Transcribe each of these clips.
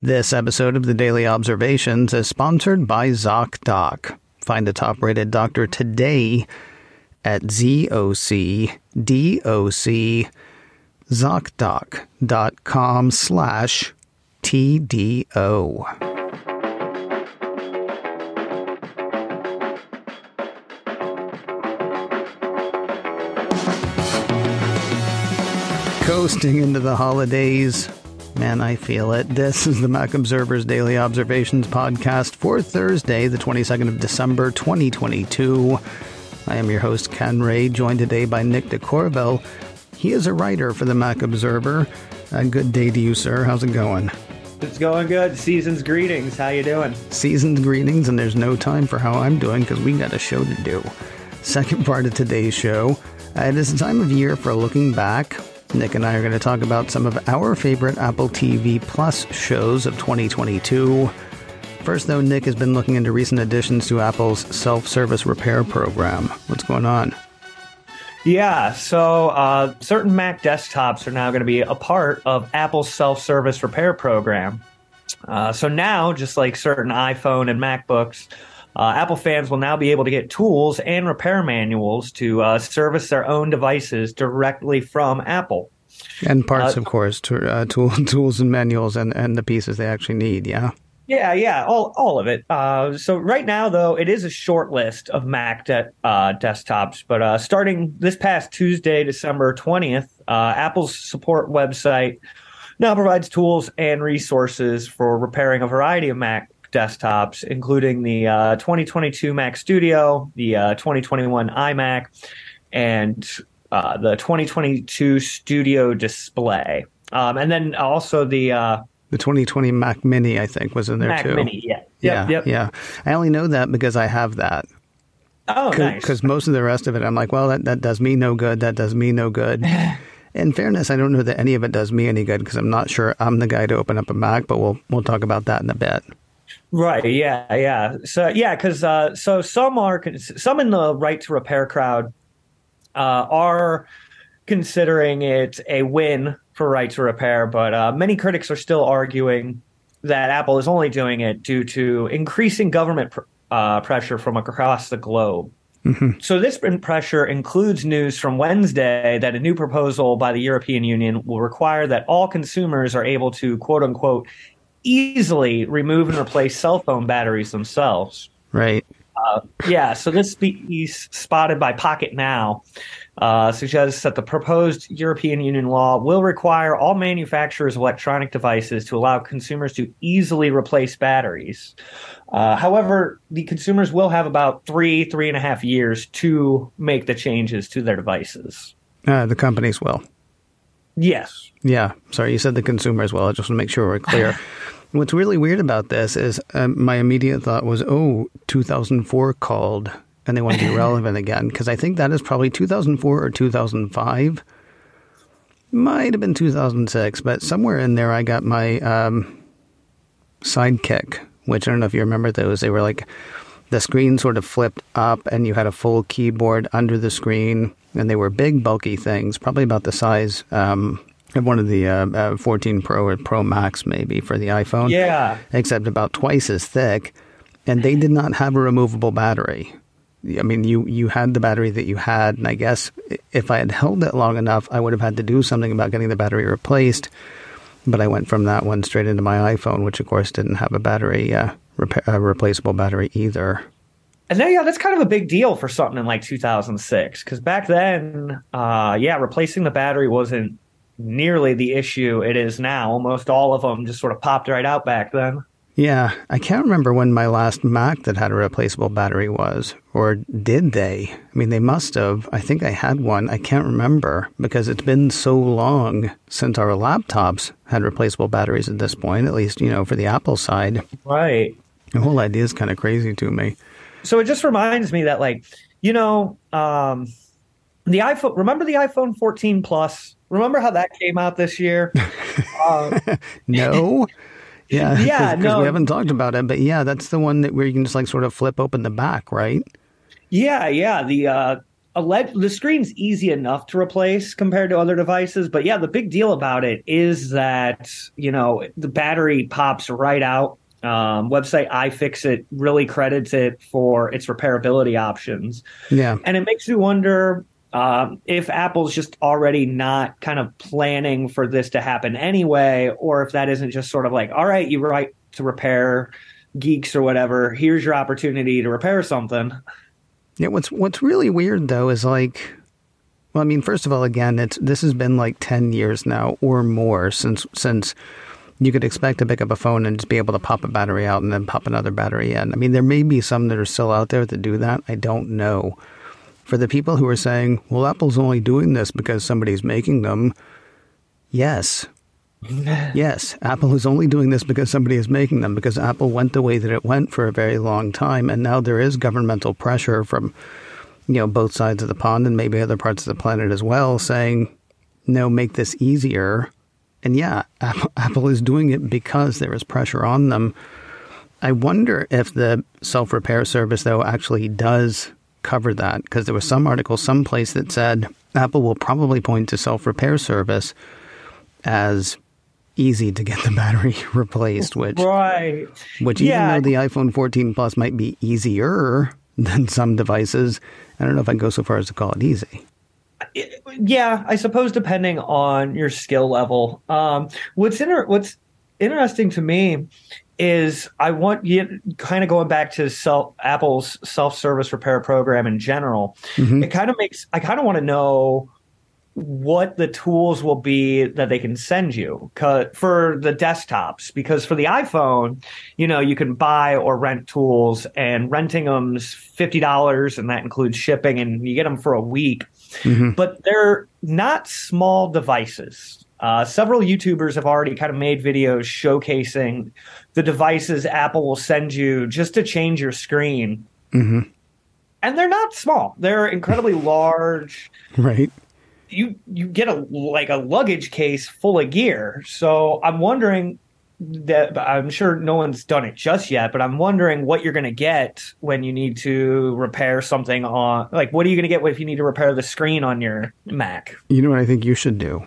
This episode of the Daily Observations is sponsored by ZocDoc. Find a top-rated doctor today at ZocDoc.com/TDO. Coasting into the holidays. Man, I feel it. This is the Mac Observer's Daily Observations podcast for Thursday, the 22nd of December, 2022. I am your host, Ken Ray, joined today by Nick DeCorville. He is a writer for the Mac Observer. A good day to you, sir. How's it going? It's going good. Season's greetings. How you doing? Season's greetings, and there's no time for how I'm doing because we got a show to do. Second part of today's show. It is the time of year for looking back. Nick and I are going to talk about some of our favorite Apple TV Plus shows of 2022. First, though, Nick has been looking into recent additions to Apple's self-service repair program. What's going on? Yeah, so certain Mac desktops are now going to be a part of Apple's self-service repair program. So now, just like certain iPhone and MacBooks, Apple fans will now be able to get tools and repair manuals to service their own devices directly from Apple. And parts, of course, tools and manuals and the pieces they actually need, yeah? Yeah, all of it. So right now, though, it is a short list of Mac desktops. But starting this past Tuesday, December 20th, Apple's support website now provides tools and resources for repairing a variety of Mac desktops, including the 2022 Mac Studio, the 2021 iMac, and the 2022 Studio Display. And then also the 2020 Mac Mini, I think, was in there Mac too. Mini, yeah. Yeah. I only know that because I have that. Oh, nice. Because most of the rest of it, I'm like, well, that does me no good. That does me no good. In fairness, I don't know that any of it does me any good because I'm not sure I'm the guy to open up a Mac, but we'll talk about that in a bit. Right. Yeah. So because some in the right to repair crowd are considering it a win for right to repair, but many critics are still arguing that Apple is only doing it due to increasing government pressure from across the globe. Mm-hmm. So this pressure includes news from Wednesday that a new proposal by the European Union will require that all consumers are able to, quote unquote, easily remove and replace cell phone batteries themselves. Right. So this piece spotted by Pocket Now suggests that the proposed European Union law will require all manufacturers of electronic devices to allow consumers to easily replace batteries. However, the consumers will have about 3.5 years to make the changes to their devices. The companies will. Yes. Yeah. Sorry, you said the consumer as well. I just want to make sure we're clear. What's really weird about this is my immediate thought was, 2004 called and they want to be relevant again. Because I think that is probably 2004 or 2005. Might have been 2006, but somewhere in there I got my Sidekick, which I don't know if you remember those. They were like the screen sort of flipped up and you had a full keyboard under the screen. And they were big, bulky things, probably about the size of one of the 14 Pro or Pro Max, maybe, for the iPhone. Yeah. Except about twice as thick. And they did not have a removable battery. I mean, you had the battery that you had. And I guess if I had held it long enough, I would have had to do something about getting the battery replaced. But I went from that one straight into my iPhone, which, of course, didn't have a battery, replaceable battery either. And then, that's kind of a big deal for something in like 2006, because back then, replacing the battery wasn't nearly the issue it is now. Almost all of them just sort of popped right out back then. Yeah, I can't remember when my last Mac that had a replaceable battery was, or did they? I mean, they must have. I think I had one. I can't remember because it's been so long since our laptops had replaceable batteries at this point, at least, for the Apple side. Right. The whole idea is kind of crazy to me. So it just reminds me that, the iPhone, remember the iPhone 14 Plus? Remember how that came out this year? No. Yeah, because no. we haven't talked about it. But yeah, that's the one where you can just sort of flip open the back, right? Yeah. the screen's easy enough to replace compared to other devices, but yeah, the big deal about it is that, the battery pops right out. Website iFixit really credits it for its repairability options. Yeah. And it makes you wonder if Apple's just already not kind of planning for this to happen anyway, or if that isn't just sort of like, all right, you write to repair geeks or whatever, here's your opportunity to repair something. Yeah, what's really weird though is like, well, I mean, first of all, again, this has been like 10 years now or more since you could expect to pick up a phone and just be able to pop a battery out and then pop another battery in. I mean, there may be some that are still out there that do that. I don't know. For the people who are saying, well, Apple's only doing this because somebody's making them. Yes. Yes, Apple is only doing this because somebody is making them, because Apple went the way that it went for a very long time. And now there is governmental pressure from, both sides of the pond and maybe other parts of the planet as well, saying, no, make this easier. And yeah, Apple is doing it because there is pressure on them. I wonder if the self-repair service, though, actually does cover that, because there was some article someplace that said Apple will probably point to self-repair service as easy to get the battery replaced, which right. Which even though the iPhone 14 Plus might be easier than some devices, I don't know if I'd go so far as to call it easy. Yeah, I suppose depending on your skill level. What's interesting to me is I want you kind of going back to Apple's self-service repair program in general. Mm-hmm. I kind of want to know what the tools will be that they can send you for the desktops, because for the iPhone, you can buy or rent tools, and renting them's $50, and that includes shipping, and you get them for a week. Mm-hmm. But they're not small devices. Several YouTubers have already kind of made videos showcasing the devices Apple will send you just to change your screen. Mm-hmm. And they're not small. They're incredibly large. Right. You get a luggage case full of gear. So I'm wondering, that I'm sure no one's done it just yet, but I'm wondering what you're going to get when you need to repair something on, what are you going to get if you need to repair the screen on your Mac? You know what I think you should do?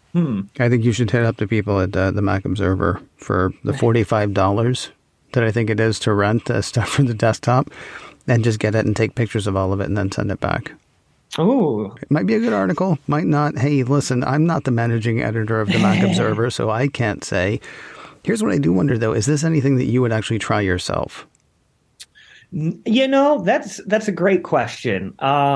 I think you should head up to people at the Mac Observer for the $45 that I think it is to rent stuff for the desktop, and just get it and take pictures of all of it and then send it back. Oh, it might be a good article, might not. Hey, listen, I'm not the managing editor of the Mac Observer, so I can't say. Here's what I do wonder, though. Is this anything that you would actually try yourself? That's a great question.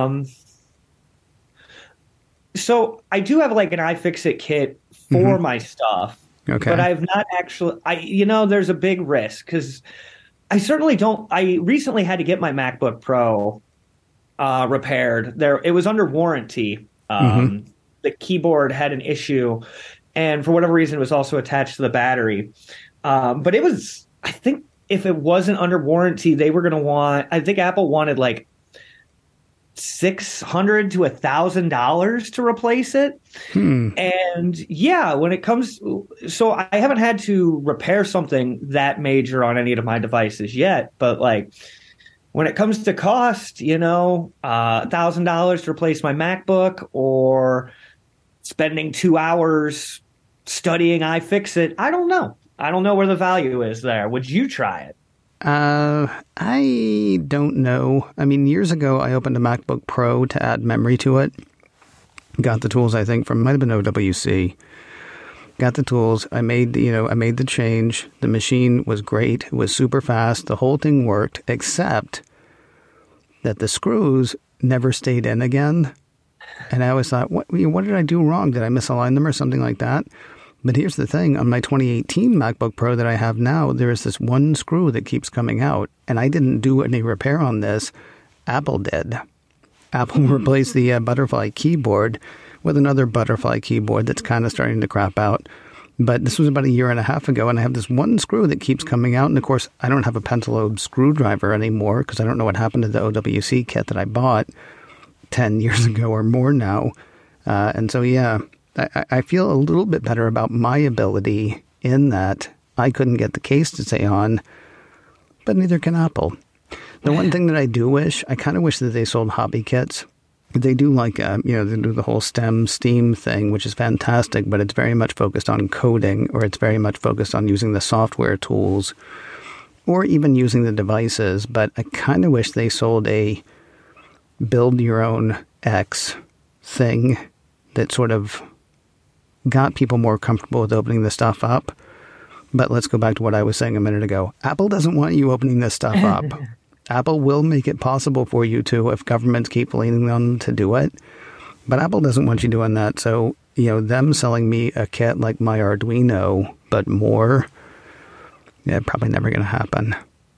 So I do have an iFixit kit for my stuff, okay, but I've not actually. There's a big risk because I certainly don't. I recently had to get my MacBook Pro repaired. It was under warranty. The keyboard had an issue, and for whatever reason, it was also attached to the battery. But it was, I think, if it wasn't under warranty, they were going to want. I think Apple wanted $600 to $1,000 to replace it. And yeah, when it comes, so I haven't had to repair something that major on any of my devices yet, but when it comes to cost, $1,000 to replace my MacBook, or spending 2 hours studying iFixit, I don't know. I don't know where the value is there. Would you try it? I don't know. I mean, years ago, I opened a MacBook Pro to add memory to it. Got the tools, I think, might have been OWC. Got the tools. I made the change. The machine was great. It was super fast. The whole thing worked, except that the screws never stayed in again. And I always thought, what did I do wrong? Did I misalign them or something like that? But here's the thing. On my 2018 MacBook Pro that I have now, there is this one screw that keeps coming out. And I didn't do any repair on this. Apple did. Apple replaced the butterfly keyboard with another butterfly keyboard that's kind of starting to crap out. But this was about 1.5 years ago, and I have this one screw that keeps coming out. And, of course, I don't have a Pentalobe screwdriver anymore because I don't know what happened to the OWC kit that I bought 10 years ago or more now. And so, yeah, I feel a little bit better about my ability in that I couldn't get the case to stay on, but neither can Apple. The one thing that I do wish, I kind of wish that they sold hobby kits, They do like, they do the whole STEAM thing, which is fantastic, but it's very much focused on coding, or it's very much focused on using the software tools, or even using the devices. But I kind of wish they sold a build your own X thing that sort of got people more comfortable with opening the stuff up. But let's go back to what I was saying a minute ago. Apple doesn't want you opening this stuff up. Apple will make it possible for you to if governments keep leaning on them to do it. But Apple doesn't want you doing that. So, them selling me a kit like my Arduino, but more, probably never going to happen.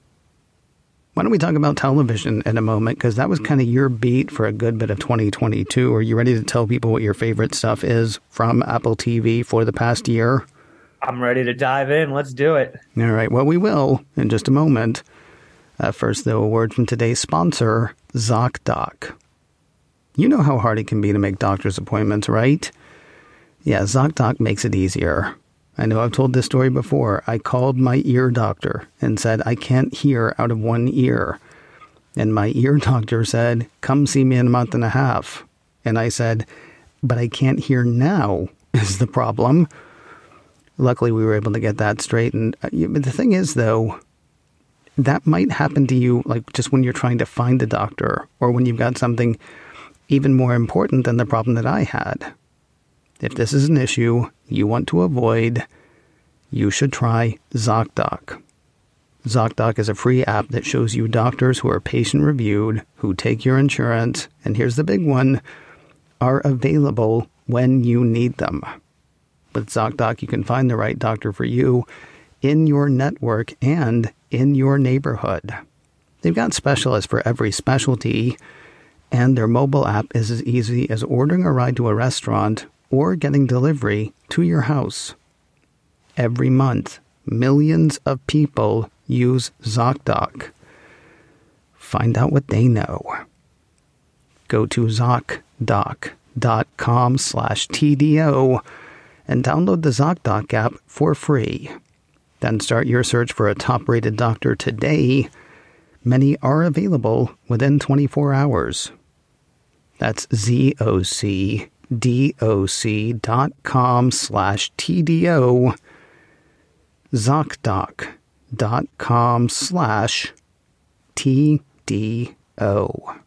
Why don't we talk about television in a moment? Because that was kind of your beat for a good bit of 2022. Are you ready to tell people what your favorite stuff is from Apple TV for the past year? I'm ready to dive in. Let's do it. All right. Well, we will in just a moment. First, though, a word from today's sponsor, ZocDoc. You know how hard it can be to make doctor's appointments, right? Yeah, ZocDoc makes it easier. I know I've told this story before. I called my ear doctor and said, I can't hear out of one ear. And my ear doctor said, come see me in a month and a half. And I said, but I can't hear now is the problem. Luckily, we were able to get that straightened. But the thing is, though, that might happen to you like just when you're trying to find a doctor or when you've got something even more important than the problem that I had. If this is an issue you want to avoid, you should try ZocDoc. ZocDoc is a free app that shows you doctors who are patient-reviewed, who take your insurance, and here's the big one, are available when you need them. With ZocDoc, you can find the right doctor for you in your network and in your neighborhood. They've got specialists for every specialty, and their mobile app is as easy as ordering a ride to a restaurant or getting delivery to your house. Every month, millions of people use ZocDoc. Find out what they know. Go to ZocDoc.com/TDO and download the ZocDoc app for free. Then start your search for a top-rated doctor today. Many are available within 24 hours. That's ZocDoc.com/TDO. ZocDoc.com/TDO.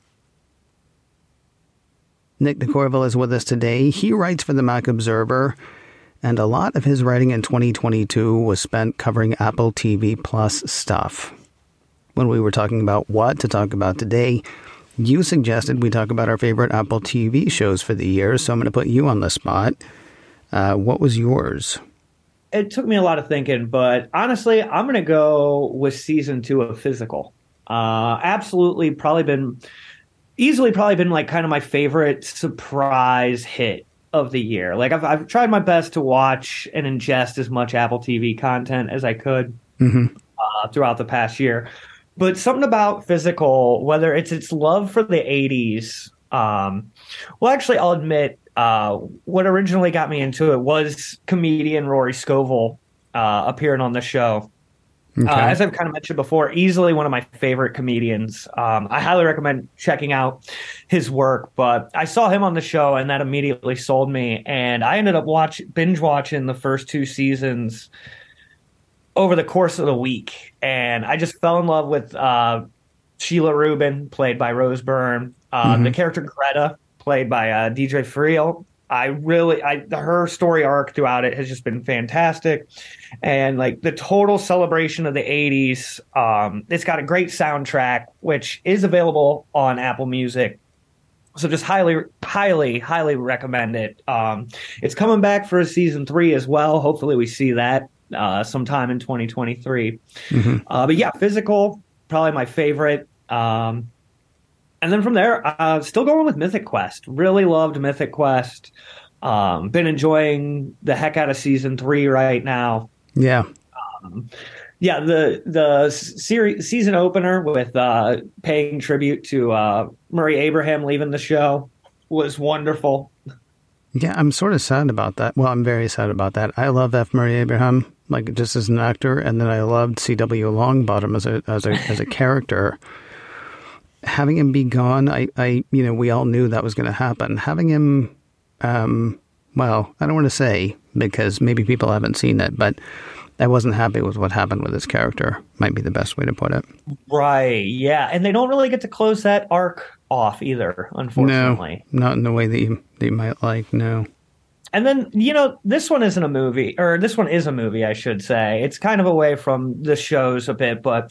Nick DeCorville is with us today. He writes for the Mac Observer, and a lot of his writing in 2022 was spent covering Apple TV Plus stuff. When we were talking about what to talk about today, you suggested we talk about our favorite Apple TV shows for the year, so I'm going to put you on the spot. What was yours? It took me a lot of thinking, but honestly, I'm going to go with season 2 of Physical. Easily probably been like kind of my favorite surprise hit of the year. Like I've tried my best to watch and ingest as much Apple TV content as I could throughout the past year. But something about Physical, whether it's its love for the 80s, well, actually, I'll admit, what originally got me into it was comedian Rory Scovel appearing on the show. Okay. As I've kind of mentioned before, easily one of my favorite comedians. I highly recommend checking out his work, but I saw him on the show and that immediately sold me. And I ended up binge watching the first 2 seasons over the course of the week. And I just fell in love with Sheila Rubin, played by Rose Byrne, the character Greta, played by DJ Friel. Her story arc throughout it has just been fantastic. And like the total celebration of the 80s, it's got a great soundtrack, which is available on Apple Music. So just highly, highly, highly recommend it. It's coming back for a season 3 as well. Hopefully we see that sometime in 2023. But yeah, Physical, probably my favorite. And then from there, still going with Mythic Quest. Really loved Mythic Quest. Been enjoying the heck out of season 3 right now. Yeah. The season opener with paying tribute to Murray Abraham leaving the show was wonderful. Yeah, I'm sort of sad about that. Well, I'm very sad about that. I love F. Murray Abraham, like just as an actor, and then I loved C.W. Longbottom as a character. having him be gone, we all knew that was going to happen. Having him, well, I don't want to say because maybe people haven't seen it, but I wasn't happy with what happened with his character. Might be the best way to put it. Right. Yeah. And they don't really get to close that arc off either, unfortunately. No, not in the way that you might like. No. And then, this one isn't a movie, or this one is a movie, I should say. It's kind of away from the shows a bit, but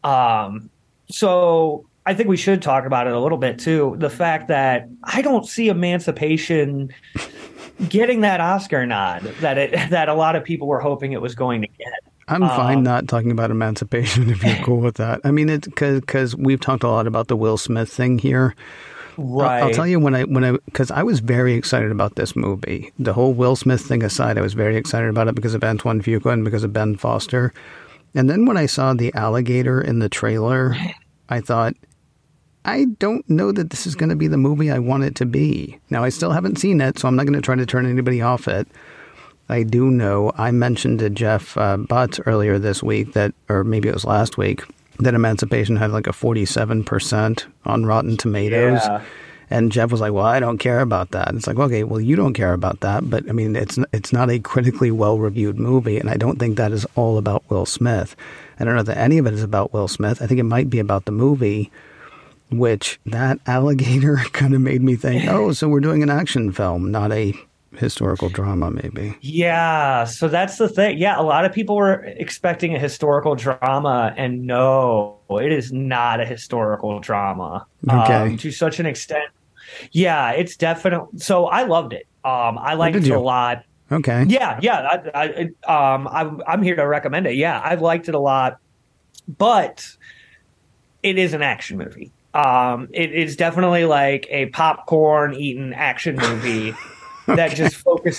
so I think we should talk about it a little bit too. The fact that I don't see Emancipation getting that Oscar nod that a lot of people were hoping it was going to get. I'm fine not talking about Emancipation if you're cool with that. I mean, it's because we've talked a lot about the Will Smith thing here. Right. I'll tell you because I was very excited about this movie. The whole Will Smith thing aside, I was very excited about it because of Antoine Fuqua and because of Ben Foster. And then when I saw the alligator in the trailer, I thought, I don't know that this is going to be the movie I want it to be. Now, I still haven't seen it, so I'm not going to try to turn anybody off it. I do know, I mentioned to Jeff Butts earlier this week or maybe it was last week, that Emancipation had like a 47% on Rotten Tomatoes. Yeah. And Jeff was like, well, I don't care about that. It's like, okay, well, you don't care about that. But I mean, it's not a critically well-reviewed movie. And I don't think that is all about Will Smith. I don't know that any of it is about Will Smith. I think it might be about the movie, which that alligator kind of made me think, oh, so we're doing an action film, not a historical drama, maybe. Yeah, so that's the thing. Yeah, a lot of people were expecting a historical drama, and no, it is not a historical drama. Okay. To such an extent. Yeah, it's definitely. So I loved it. I liked it a lot. Okay. Yeah. I'm here to recommend it. Yeah, I liked it a lot, but it is an action movie. It is definitely like a popcorn eating action movie. That just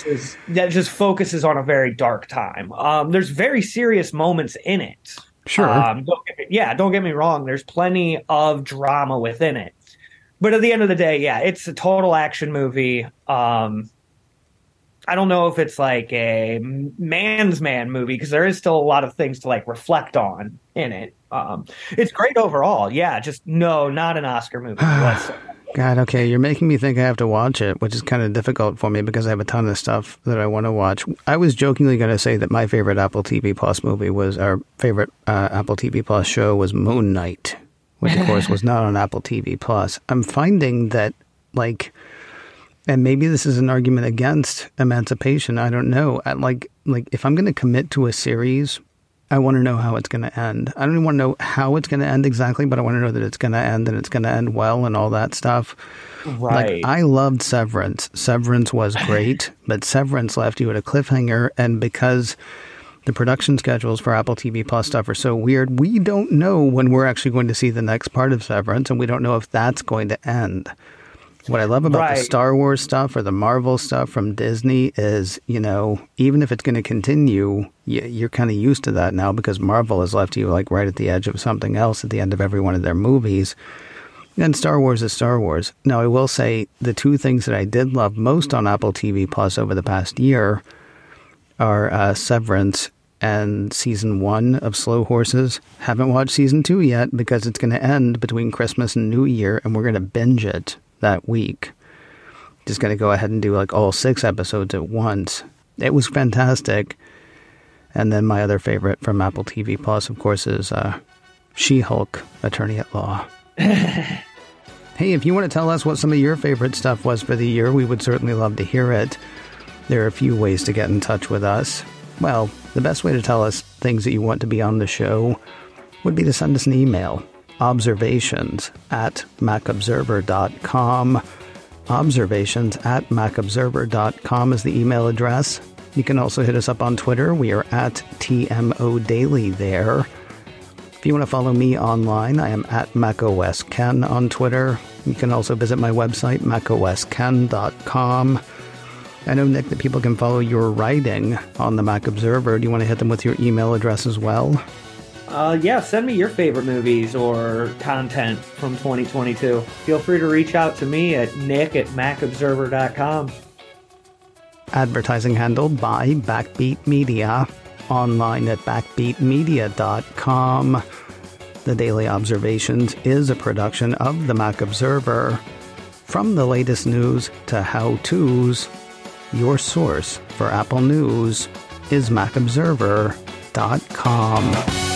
focuses on a very dark time. There's very serious moments in it. Sure. Don't get me wrong. There's plenty of drama within it. But at the end of the day, yeah, it's a total action movie. I don't know if it's like a man's man movie because there is still a lot of things to like reflect on in it. It's great overall. Yeah, just no, not an Oscar movie. God, okay, you're making me think I have to watch it, which is kind of difficult for me because I have a ton of stuff that I want to watch. I was jokingly going to say that my favorite Apple TV Plus movie was, our favorite Apple TV Plus show was Moon Knight, which of course was not on Apple TV Plus. I'm finding that, like, and maybe this is an argument against Emancipation, I don't know. Like if I'm going to commit to a series, I want to know how it's going to end. I don't even want to know how it's going to end exactly, but I want to know that it's going to end and it's going to end well and all that stuff. Right. Like, I loved Severance. Severance was great, but Severance left you at a cliffhanger. And because the production schedules for Apple TV Plus stuff are so weird, we don't know when we're actually going to see the next part of Severance, and we don't know if that's going to end. What I love about the Star Wars stuff or the Marvel stuff from Disney is, even if it's going to continue, you're kind of used to that now because Marvel has left you like right at the edge of something else at the end of every one of their movies. And Star Wars is Star Wars. Now, I will say the two things that I did love most on Apple TV Plus over the past year are Severance and season 1 of Slow Horses. Haven't watched season 2 yet because it's going to end between Christmas and New Year, and we're going to binge it that week. Just going to go ahead and do like all 6 episodes at once. It was fantastic. And then my other favorite from Apple TV Plus, of course, is She-Hulk, Attorney at Law. Hey, if you want to tell us what some of your favorite stuff was for the year, we would certainly love to hear it. There are a few ways to get in touch with us. Well, the best way to tell us things that you want to be on the show would be to send us an email. observations@macobserver.com. observations@macobserver.com is the email address. You can also hit us up on Twitter. We are at TMO Daily there. If you want to follow me online, I am at macOSKen on Twitter. You can also visit my website, macosken.com. I know, Nick, that people can follow your writing on the Mac Observer. Do you want to hit them with your email address as well? Yeah, send me your favorite movies or content from 2022. Feel free to reach out to me at nick@macobserver.com. Advertising handled by Backbeat Media. Online at backbeatmedia.com. The Daily Observations is a production of the Mac Observer. From the latest news to how-tos, your source for Apple news is MacObserver.com.